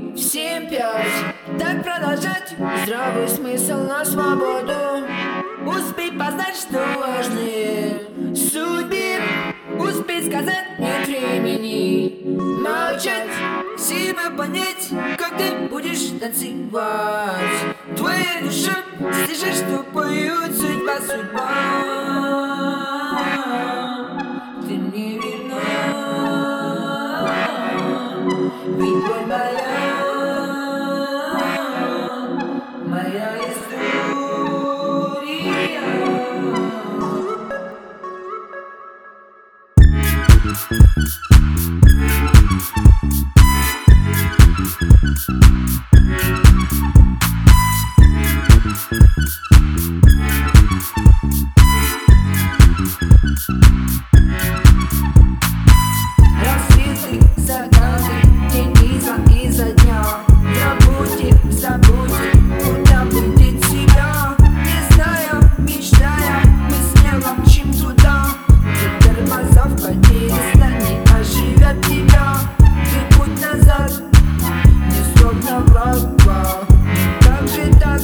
в 7-5. Так продолжать, здравый смысл на свободу. Успей познать, что важнее судьбе. Успей сказать нет времени. Молчать, себя понять, как ты будешь танцевать. Твоя душа слышишь, что поют судьба, судьба. Ты не верна, ведь боль моя история. Рассветы, закаты, день изо дня. Забудьте, куда будет себя. Не зная, мечтая, мы смело мчим туда. Где тормоза в подъезда не оживят тебя. Ты путь назад, не словно влага. Как же так?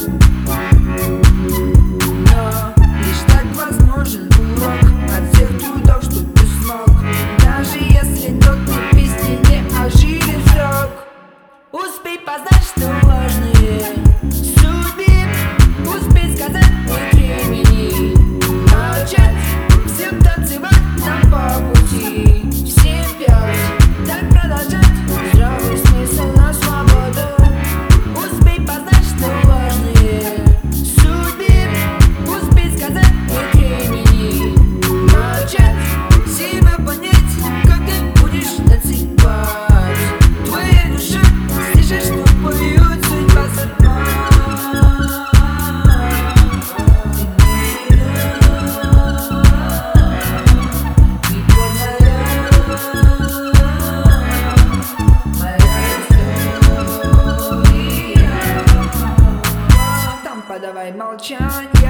Но лишь так возможен урок от всех трудов, что ты смог. Даже если нотные песни не ожили срок. Успей познать, что важнее судьбе. Успей сказать нет времени. Молчать, всем танцевать нам по пути. В 7-5, так продолжать, здравый смысл на свободу. Успей познать, что важнее судьбе. Успей сказать нет времени. Молчать, себя понять, как ты будешь танцевать. Твоя душа слышишь, что поют судьба, судьба. Там подавай молчание.